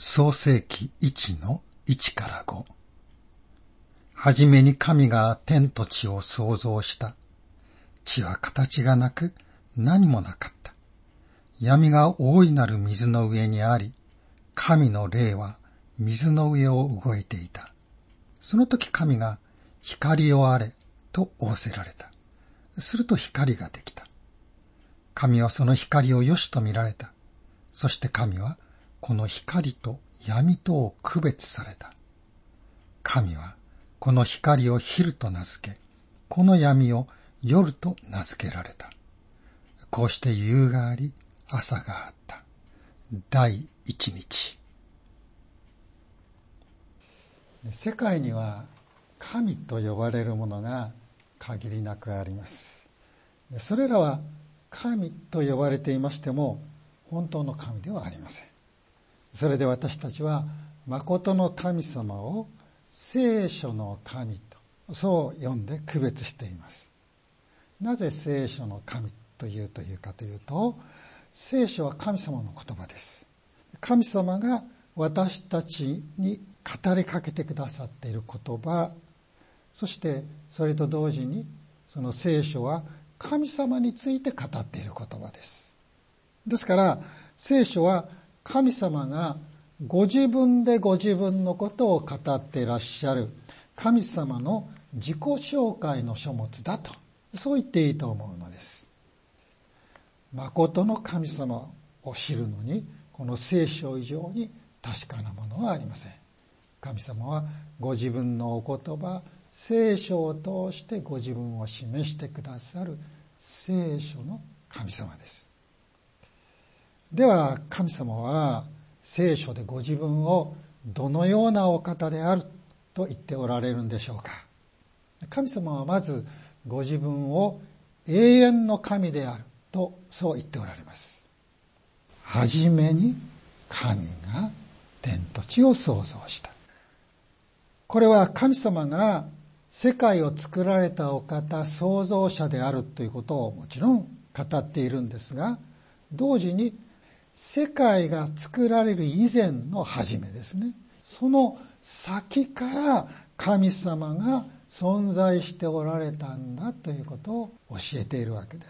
創世記1の1から5。はじめに神が天と地を創造した。地は形がなく何もなかった。闇が大いなる水の上にあり、神の霊は水の上を動いていた。その時神が光をあれと仰せられた。すると光ができた。神はその光をよしと見られた。そして神はこの光と闇とを区別された。神はこの光を昼と名付け、この闇を夜と名付けられた。こうして夕があり、朝があった。第一日。世界には神と呼ばれるものが限りなくあります。それらは神と呼ばれていましても、本当の神ではありません。それで私たちは誠の神様を聖書の神とそう呼んで区別しています。なぜ聖書の神というかというと、聖書は神様の言葉です。神様が私たちに語りかけてくださっている言葉、そしてそれと同時にその聖書は神様について語っている言葉です。ですから聖書は神様がご自分でご自分のことを語っていらっしゃる神様の自己紹介の書物だと、そう言っていいと思うのです。誠の神様を知るのにこの聖書以上に確かなものはありません。神様はご自分のお言葉、聖書を通してご自分を示してくださる聖書の神様です。では神様は聖書でご自分をどのようなお方であると言っておられるんでしょうか。神様はまずご自分を永遠の神であるとそう言っておられます。はじめに神が天と地を創造した。これは神様が世界を作られたお方、創造者であるということをもちろん語っているんですが、同時に世界が作られる以前の初めですね。その先から神様が存在しておられたんだということを教えているわけです。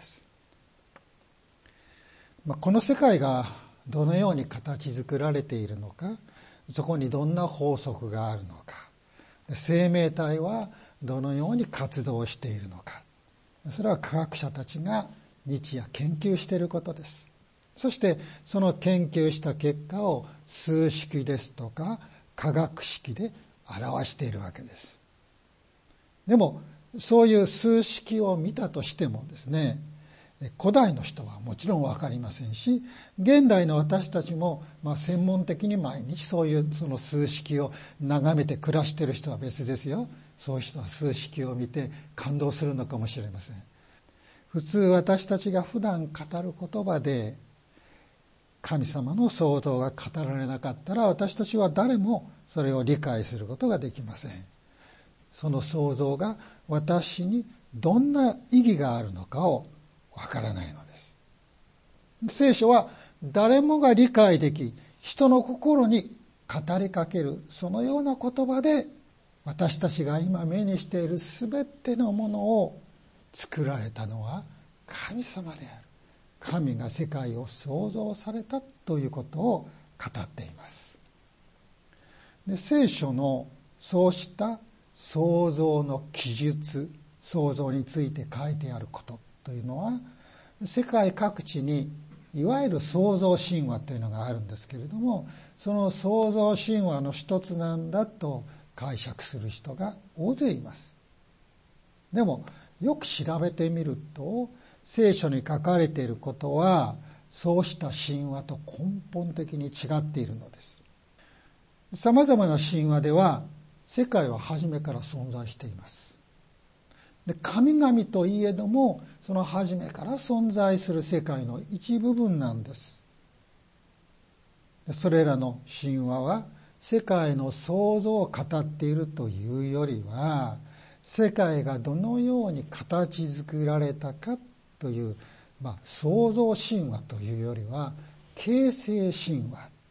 この世界がどのように形作られているのか、そこにどんな法則があるのか、生命体はどのように活動しているのか、それは科学者たちが日夜研究していることです。そしてその研究した結果を数式ですとか化学式で表しているわけです。でもそういう数式を見たとしてもですね、古代の人はもちろん分かりませんし、現代の私たちも専門的に毎日そういうその数式を眺めて暮らしている人は別ですよ。そういう人は数式を見て感動するのかもしれません。普通私たちが普段語る言葉で神様の創造が語られなかったら、私たちは誰もそれを理解することができません。その創造が私にどんな意義があるのかをわからないのです。聖書は誰もが理解でき、人の心に語りかける、そのような言葉で私たちが今目にしているすべてのものを作られたのは神様である。神が世界を創造されたということを語っています。で、聖書のそうした創造の記述、創造について書いてあることというのは、世界各地にいわゆる創造神話というのがあるんですけれども、その創造神話の一つなんだと解釈する人が大勢います。でもよく調べてみると、聖書に書かれていることはそうした神話と根本的に違っているのです。さまざまな神話では世界は初めから存在しています。で、神々といえどもその初めから存在する世界の一部分なんです。で、それらの神話は世界の創造を語っているというよりは、世界がどのように形作られたかという、創造神話というよりは形成神話、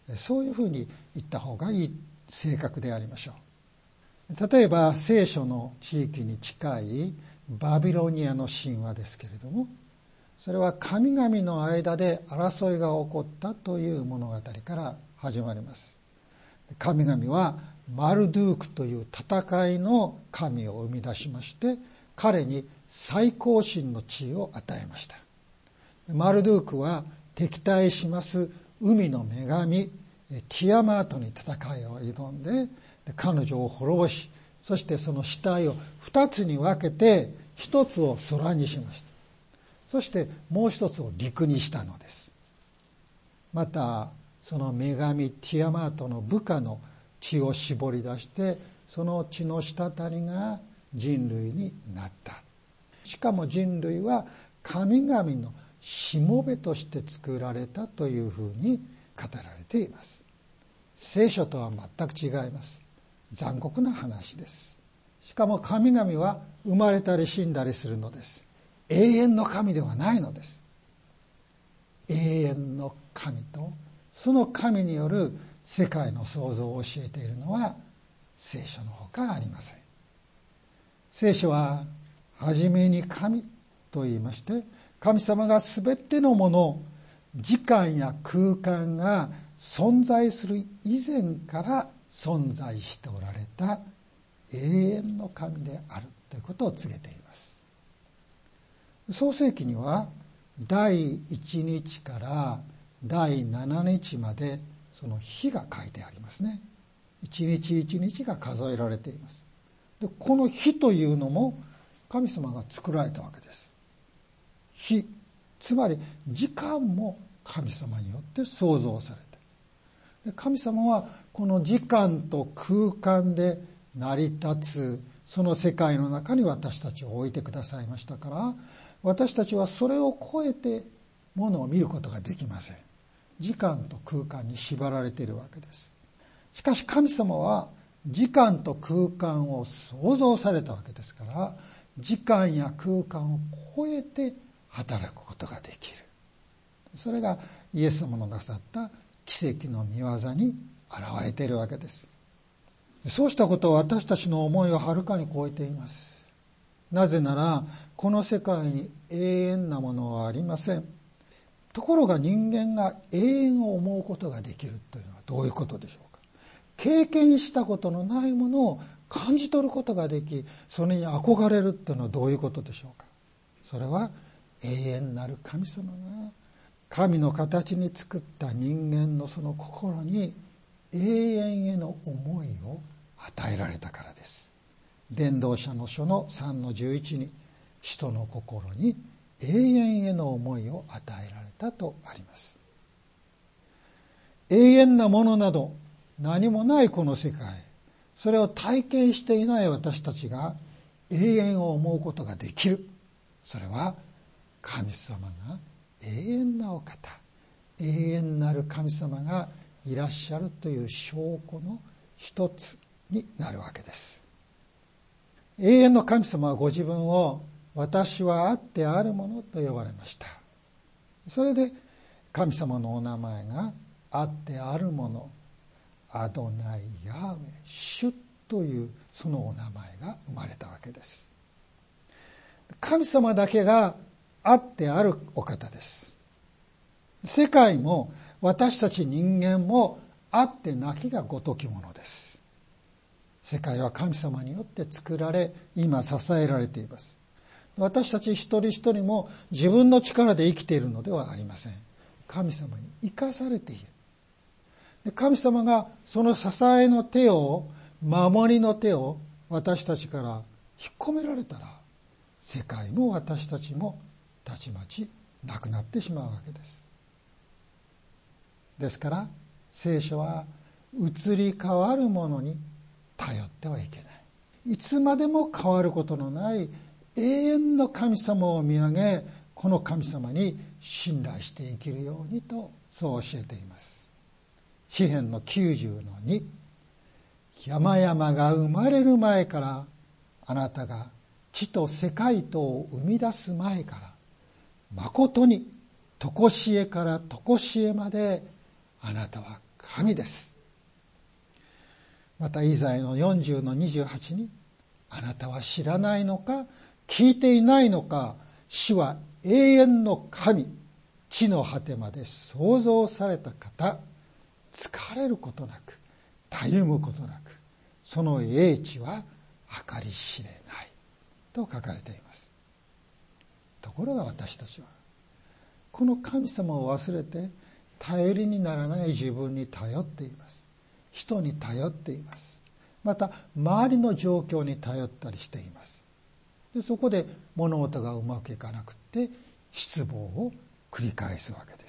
そういうふうに言った方がいい性格でありましょう。例えば聖書の地域に近いバビロニアの神話ですけれども、それは神々の間で争いが起こったという物語から始まります。神々はマルドゥークという戦いの神を生み出しまして、彼に最高神の地位を与えました。マルドゥークは敵対します海の女神ティアマートに戦いを挑んで、彼女を滅ぼし、そしてその死体を二つに分けて、一つを空にしました。そしてもう一つを陸にしたのです。またその女神ティアマートの部下の血を絞り出して、その血の滴りが人類になった。しかも人類は神々のしもべとして作られたというふうに語られています。聖書とは全く違います。残酷な話です。しかも神々は生まれたり死んだりするのです。永遠の神ではないのです。永遠の神とその神による世界の創造を教えているのは聖書のほかありません。聖書は初めに神と言いまして、神様がすべてのもの、時間や空間が存在する以前から存在しておられた永遠の神であるということを告げています。創世記には第1日から第7日までその日が書いてありますね。一日一日が数えられています。で、この日というのも神様が作られたわけです。日、つまり時間も神様によって創造された。で、神様はこの時間と空間で成り立つその世界の中に私たちを置いてくださいましたから、私たちはそれを超えてものを見ることができません。時間と空間に縛られているわけです。しかし神様は時間と空間を創造されたわけですから、時間や空間を超えて働くことができる。それがイエス様のなさった奇跡の御業に現れているわけです。そうしたことは私たちの思いをはるかに超えています。なぜならこの世界に永遠なものはありません。ところが人間が永遠を思うことができるというのはどういうことでしょうか。経験したことのないものを感じ取ることができ、それに憧れるというのはどういうことでしょうか。それは永遠なる神様が神の形に作った人間のその心に永遠への思いを与えられたからです。伝道者の書の 3-11 に人の心に永遠への思いを与えられたとあります。永遠なものなど何もないこの世界、それを体験していない私たちが永遠を思うことができる。それは神様が永遠なお方、永遠なる神様がいらっしゃるという証拠の一つになるわけです。永遠の神様はご自分を私はあってあるものと呼ばれました。それで神様のお名前があってあるもの、アドナイヤーウェ主というそのお名前が生まれたわけです。神様だけがあってあるお方です。世界も私たち人間もあってなきがごときものです。世界は神様によって作られ、今支えられています。私たち一人一人も自分の力で生きているのではありません。神様に生かされている。で、神様がその支えの手を、守りの手を私たちから引っ込められたら、世界も私たちもたちまちなくなってしまうわけです。ですから聖書は移り変わるものに頼ってはいけない。いつまでも変わることのない永遠の神様を見上げ、この神様に信頼して生きるようにとそう教えています。詩編の 90-2、山々が生まれる前からあなたが地と世界とを生み出す前から誠に常しえから常しえまであなたは神です。またイザヤの40の28に、あなたは知らないのか、聞いていないのか、主は永遠の神、地の果てまで創造された方、疲れることなく、たゆむことなく、その英知は計り知れないと書かれています。ところが私たちはこの神様を忘れて頼りにならない自分に頼っています。人に頼っています。また周りの状況に頼ったりしています。でそこで物事がうまくいかなくって失望を繰り返すわけです。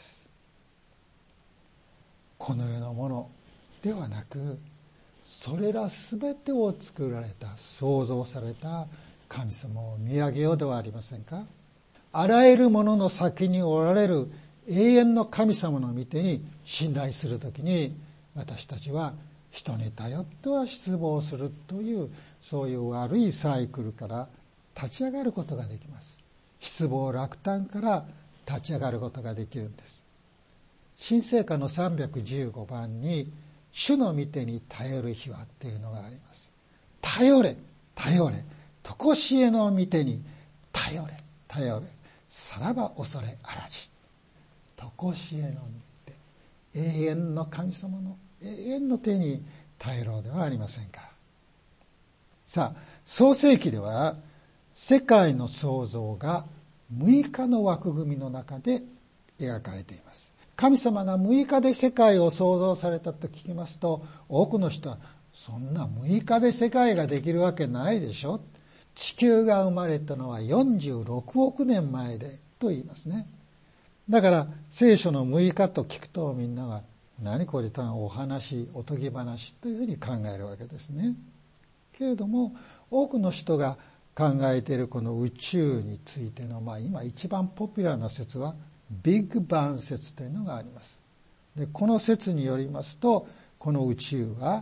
この世のものではなく、それらすべてを作られた、創造された神様を見上げようではありませんか。あらゆるものの先におられる永遠の神様の御手に信頼するときに、私たちは人に頼っては失望するという、そういう悪いサイクルから立ち上がることができます。失望落胆から立ち上がることができるんです。新聖歌の315番に、主の御手に頼る日はっていうのがあります。頼れ、頼れ、とこしえの御手に頼れ、頼れ、さらば恐れあらじ。とこしえの御手、永遠の神様の永遠の手に頼ろうではありませんか。さあ、創世記では世界の創造が6日の枠組みの中で描かれています。神様が6日で世界を創造されたと聞きますと、多くの人はそんな6日で世界ができるわけないでしょ。地球が生まれたのは46億年前でと言いますね。だから聖書の6日と聞くと、みんなは何これ、単お話、おとぎ話というふうに考えるわけですね。けれども多くの人が考えているこの宇宙についての、今一番ポピュラーな説はビッグバン説というのがあります。でこの説によりますと、この宇宙は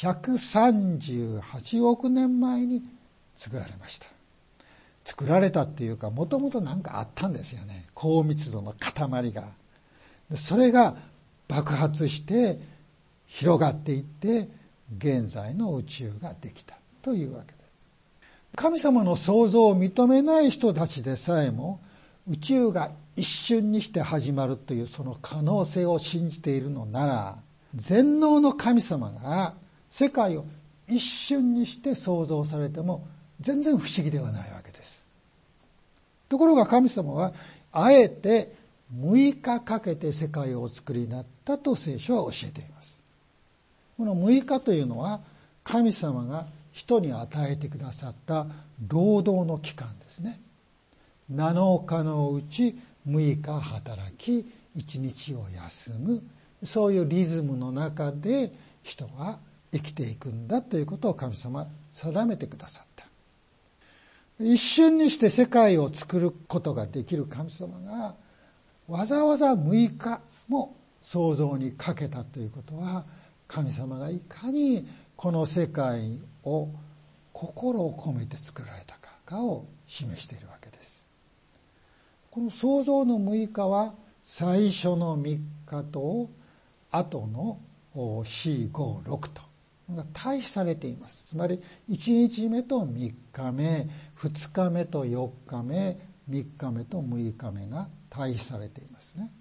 138億年前に作られました。作られたっていうか、もともと何かあったんですよね。高密度の塊が。でそれが爆発して広がっていって、現在の宇宙ができたというわけです。神様の創造を認めない人たちでさえも、宇宙が一瞬にして始まるというその可能性を信じているのなら、全能の神様が世界を一瞬にして創造されても全然不思議ではないわけです。ところが神様はあえて6日かけて世界をお作りになったと聖書は教えています。この6日というのは神様が人に与えてくださった労働の期間ですね。7日のうち6日働き、1日を休む、そういうリズムの中で人は生きていくんだということを神様は定めてくださった。一瞬にして世界を作ることができる神様がわざわざ6日も創造にかけたということは、神様がいかにこの世界を心を込めて作られたかを示しているわけです。この創造の6日は最初の3日と後の4、5、6と対比されています。つまり1日目と3日目、2日目と4日目、3日目と6日目が対比されていますね。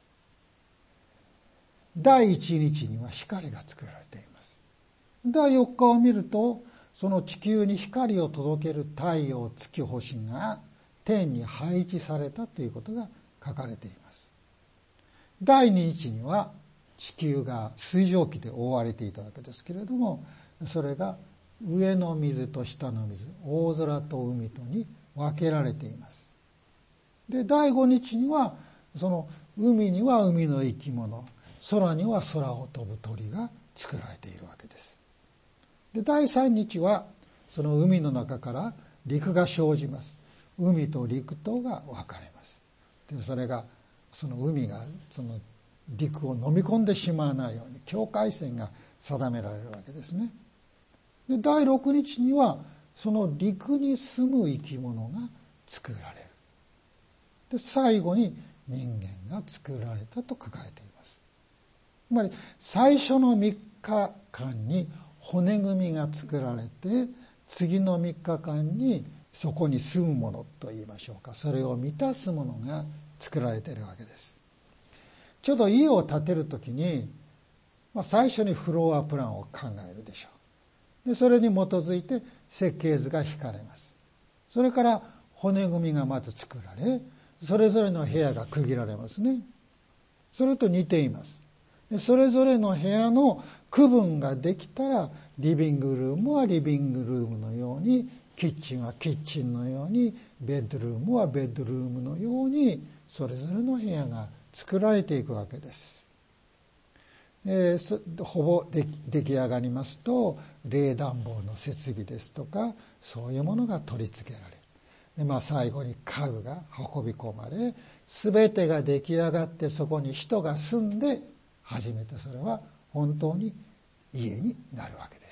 第1日には光が作られています。第4日を見ると、その地球に光を届ける太陽、月、星が天に配置されたということが書かれています。第2日には地球が水蒸気で覆われていたわけですけれども、それが上の水と下の水、大空と海とに分けられています。で、第5日にはその海には海の生き物、空には空を飛ぶ鳥が作られているわけです。で、第3日はその海の中から陸が生じます。海と陸とが分かれます。で、それがその海がその陸を飲み込んでしまわないように境界線が定められるわけですね。で、第6日にはその陸に住む生き物が作られる。で、最後に人間が作られたと書かれています。 つまり最初の3日間に骨組みが作られて、次の3日間にそこに住むものと言いましょうか、それを満たすものが作られているわけです。ちょうど家を建てるときに、最初にフロアプランを考えるでしょう。でそれに基づいて設計図が引かれます。それから骨組みがまず作られ、それぞれの部屋が区切られますね。それと似ています。でそれぞれの部屋の区分ができたら、リビングルームはリビングルームのように、キッチンはキッチンのように、ベッドルームはベッドルームのように、それぞれの部屋が作られていくわけです。ほぼ出来上がりますと、冷暖房の設備ですとか、そういうものが取り付けられる。で最後に家具が運び込まれ、すべてが出来上がって、そこに人が住んで、初めてそれは本当に家になるわけです。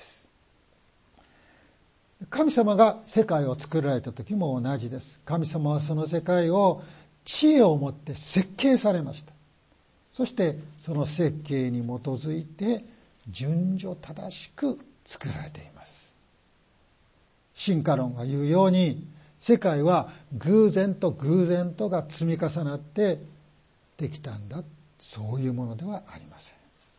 神様が世界を作られた時も同じです。神様はその世界を知恵をもって設計されました。そしてその設計に基づいて順序正しく作られています。進化論が言うように、世界は偶然と偶然とが積み重なってできたんだ。そういうものではありませ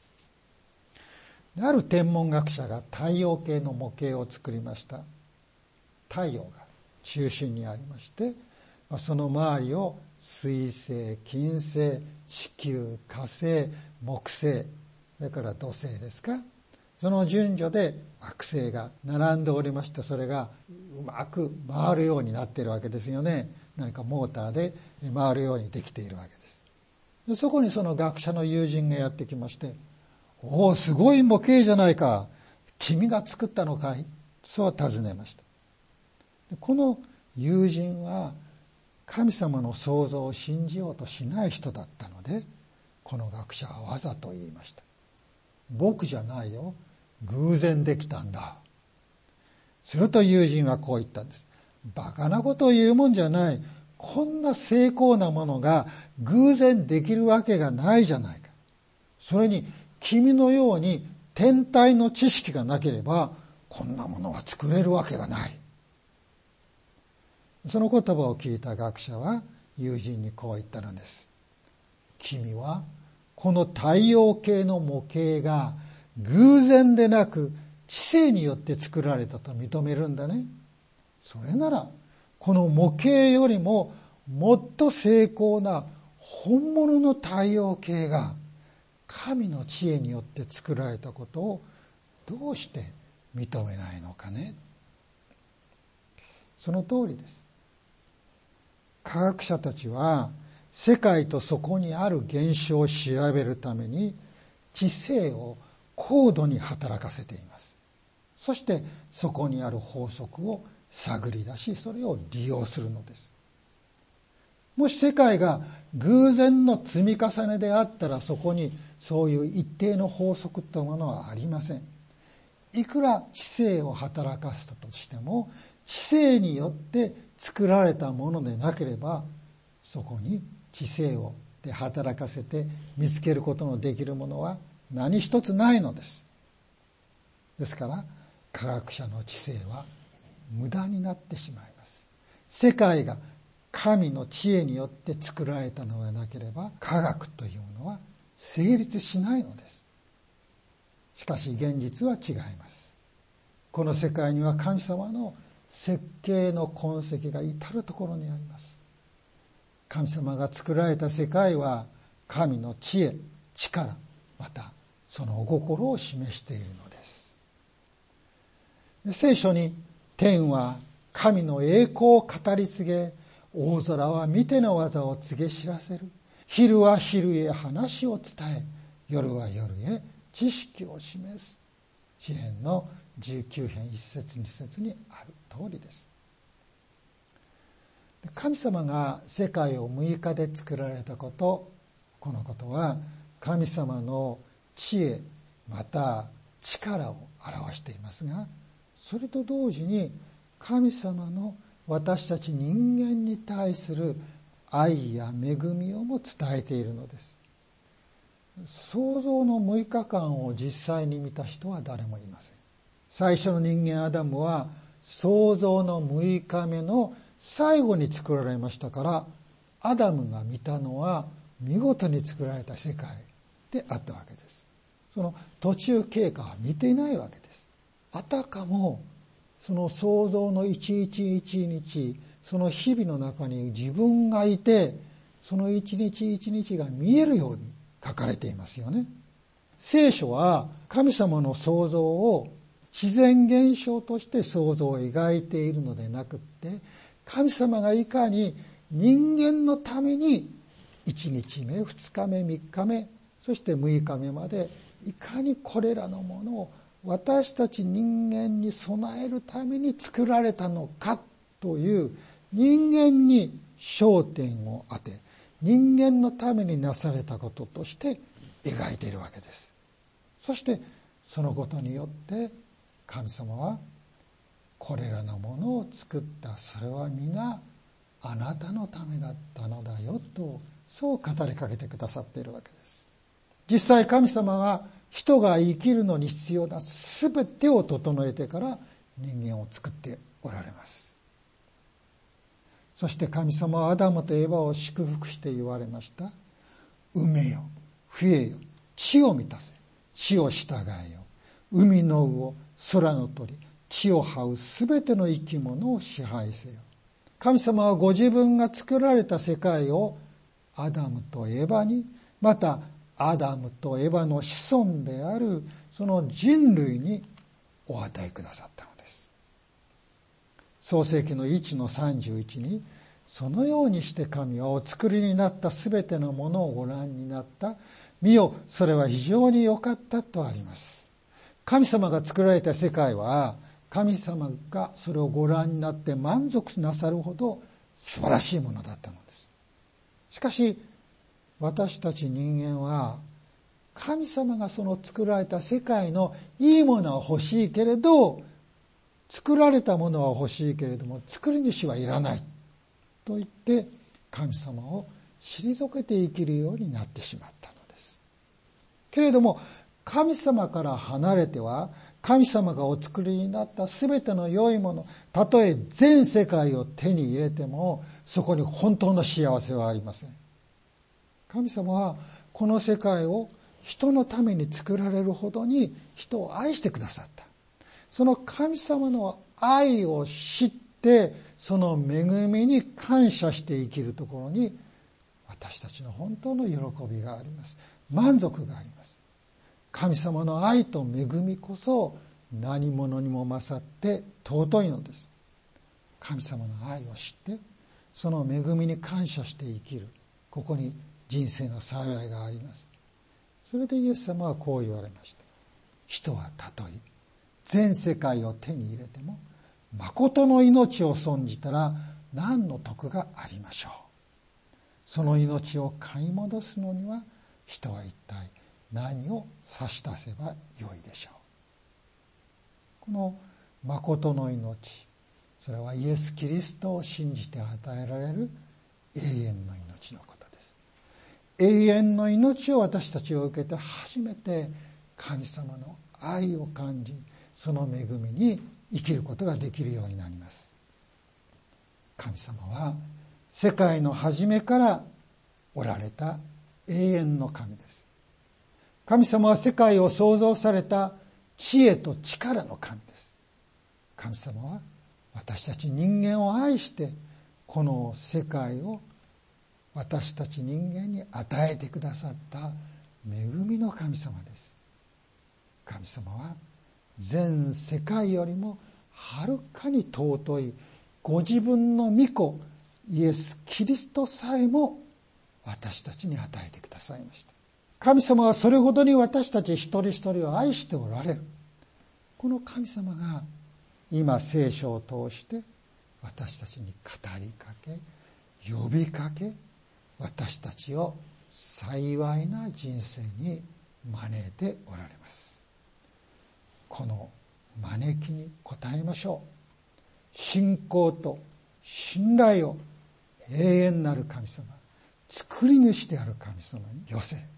ん。ある天文学者が太陽系の模型を作りました。太陽が中心にありまして、その周りを水星、金星、地球、火星、木星、それから土星ですか、その順序で惑星が並んでおりまして、それがうまく回るようになっているわけですよね。何かモーターで回るようにできているわけです。でそこにその学者の友人がやってきまして、おお、すごい模型じゃないか。君が作ったのかい？そう尋ねました。この友人は神様の創造を信じようとしない人だったので、この学者はわざと言いました。僕じゃないよ。偶然できたんだ。すると友人はこう言ったんです。バカなことを言うもんじゃない。こんな精巧なものが偶然できるわけがないじゃないか。それに君のように天体の知識がなければこんなものは作れるわけがない。その言葉を聞いた学者は友人にこう言ったのです。君はこの太陽系の模型が偶然でなく知性によって作られたと認めるんだね。それならこの模型よりももっと精巧な本物の太陽系が神の知恵によって作られたことをどうして認めないのかね。その通りです。科学者たちは世界とそこにある現象を調べるために知性を高度に働かせています。そしてそこにある法則を探り出し、それを利用するのです。もし世界が偶然の積み重ねであったら、そこにそういう一定の法則というものはありません。いくら知性を働かせたとしても、知性によって作られたものでなければ、そこに知性をで働かせて見つけることのできるものは何一つないのです。ですから科学者の知性は無駄になってしまいます。世界が神の知恵によって作られたのでなければ、科学というものは成立しないのです。しかし現実は違います。この世界には神様の設計の痕跡が至るところにあります。神様が作られた世界は神の知恵、力、またそのお心を示しているのです。で、聖書に天は神の栄光を語り継げ、大空は御手の技を告げ知らせる。昼は昼へ話を伝え、夜は夜へ知識を示す。詩編の19編1節2節にある通りです。神様が世界を6日で作られたこと、このことは神様の知恵また力を表していますが、それと同時に神様の私たち人間に対する愛や恵みをも伝えているのです。 創造の6日間を実際に見た人は誰もいません。最初の人間アダムは創造の6日目の最後に作られましたから、アダムが見たのは見事に作られた世界であったわけです。その途中経過は見ていないわけです。あたかもその創造の一日一日、その日々の中に自分がいて、その一日一日が見えるように書かれていますよね。聖書は神様の創造を自然現象として創造を描いているのでなくって、神様がいかに人間のために1日目、2日目、3日目、そして6日目までいかにこれらのものを私たち人間に備えるために作られたのかという人間に焦点を当て、人間のためになされたこととして描いているわけです。そしてそのことによって神様はこれらのものを作った、それは皆あなたのためだったのだよと、そう語りかけてくださっているわけです。実際神様は人が生きるのに必要なすべてを整えてから人間を作っておられます。そして神様はアダムとエバを祝福して言われました。埋めよ、増えよ、地を満たせ、地を従えよ、海の魚、空の鳥、地を這うすべての生き物を支配せよ。神様はご自分が作られた世界をアダムとエバに、またアダムとエバの子孫であるその人類にお与えくださったのです。創世記の1の31に、そのようにして神はお作りになったすべてのものをご覧になった。見よ、それは非常に良かったとあります。神様が作られた世界は、神様がそれをご覧になって満足なさるほど素晴らしいものだったのです。しかし私たち人間は、神様がその作られた世界のいいものは欲しいけれど、作られたものは欲しいけれども作り主はいらないと言って神様を退けて生きるようになってしまったのです。けれども神様から離れては、神様がお作りになったすべての良いもの、たとえ全世界を手に入れてもそこに本当の幸せはありません。神様はこの世界を人のために作られるほどに人を愛してくださった。その神様の愛を知って、その恵みに感謝して生きるところに私たちの本当の喜びがあります。満足があります。神様の愛と恵みこそ何者にも勝って尊いのです。神様の愛を知ってその恵みに感謝して生きる、ここに人生の幸いがあります。それでイエス様はこう言われました。人はたとえ全世界を手に入れても誠の命を損じたら何の得がありましょう。その命を買い戻すのには人は一体何を差し出せばよいでしょう。この誠の命、それはイエス・キリストを信じて与えられる永遠の命のことです。永遠の命を私たちを受けて初めて神様の愛を感じ、その恵みに生きることができるようになります。神様は世界の初めからおられた永遠の神です。神様は世界を創造された知恵と力の神です。神様は私たち人間を愛してこの世界を私たち人間に与えてくださった恵みの神様です。神様は全世界よりもはるかに尊いご自分の御子イエス・キリストさえも私たちに与えてくださいました。神様はそれほどに私たち一人一人を愛しておられる。この神様が今聖書を通して私たちに語りかけ、呼びかけ、私たちを幸いな人生に招いておられます。この招きに応えましょう。信仰と信頼を永遠なる神様、作り主である神様に寄せ、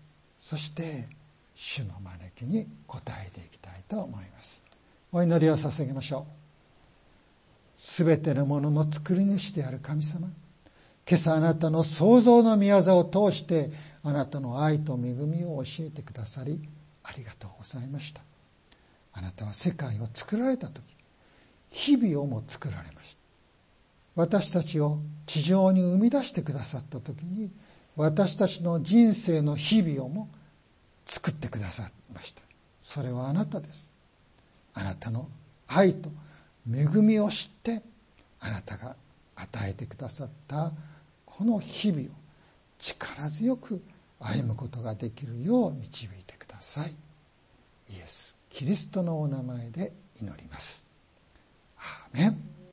そして主の招きに応えていきたいと思います。お祈りを捧げましょう。すべてのものの作り主である神様、今朝あなたの創造の御業を通してあなたの愛と恵みを教えてくださりありがとうございました。あなたは世界を作られた時、日々をも作られました。私たちを地上に生み出してくださった時に、私たちの人生の日々をも作ってくださいました。それはあなたです。あなたの愛と恵みを知ってあなたが与えてくださったこの日々を力強く歩むことができるよう導いてください。イエス・キリストのお名前で祈ります。アーメン。